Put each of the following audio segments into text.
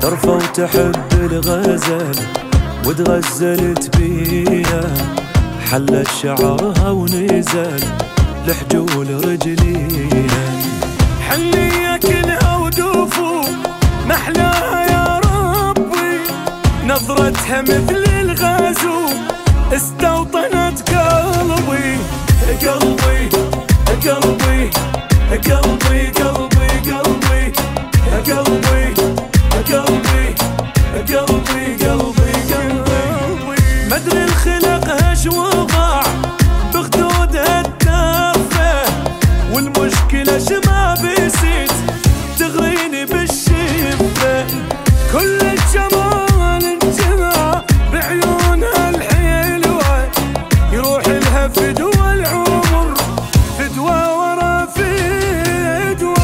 ترفى وتحب الغزل وتغزلت بيها، حلت شعرها ونزل لحجول رجليها. حنية كلها ودوفو محلاها يا ربي، نظرتها مثل الغازو استوطنت قلبي. قلبي قلبي قلبي قلبي قلبي قلبي قلبي قلبي قلبي. مدري الخلق ايش وضع بخدودها الدافة، والمشكلة شما بيسيت تغريني بالشفة. كل الجمال انجمع بعيونها الحلوة، يروح لها فدوى العمر فدوى ورا فدوى.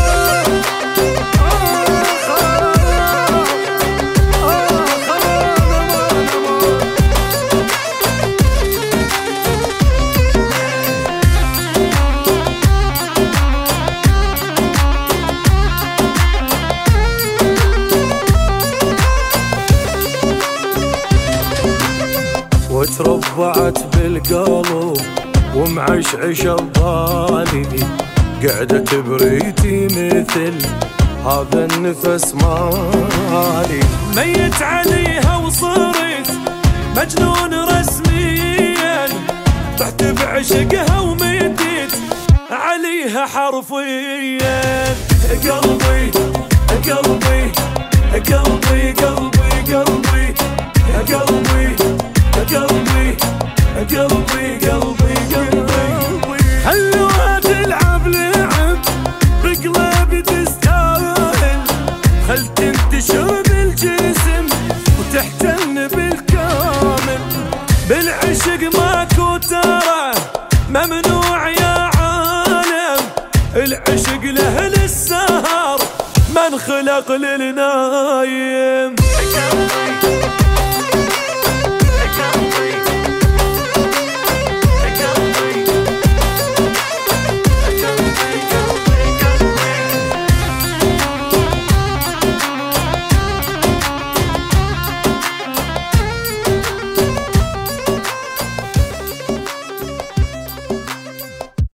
وتربعت بالقلب ومعشعش ببالي، قعدت بريتي مثل هذا النفس مالي. ميت عليها وصرت مجنون رسميا، طحت بعشقها وميتت عليها حرفيا. قلبي قلبي قلبي قلبي قلبي قلبي قلبي قلبي قلبي قلبي. خلوها تلعب لعب بقلبي تستاهل، خل تنتشر بالجسم وتحتن بالكامل. بالعشق ماكو ترى ممنوع يا عالم، العشق له للسهر ما انخلق للنايم.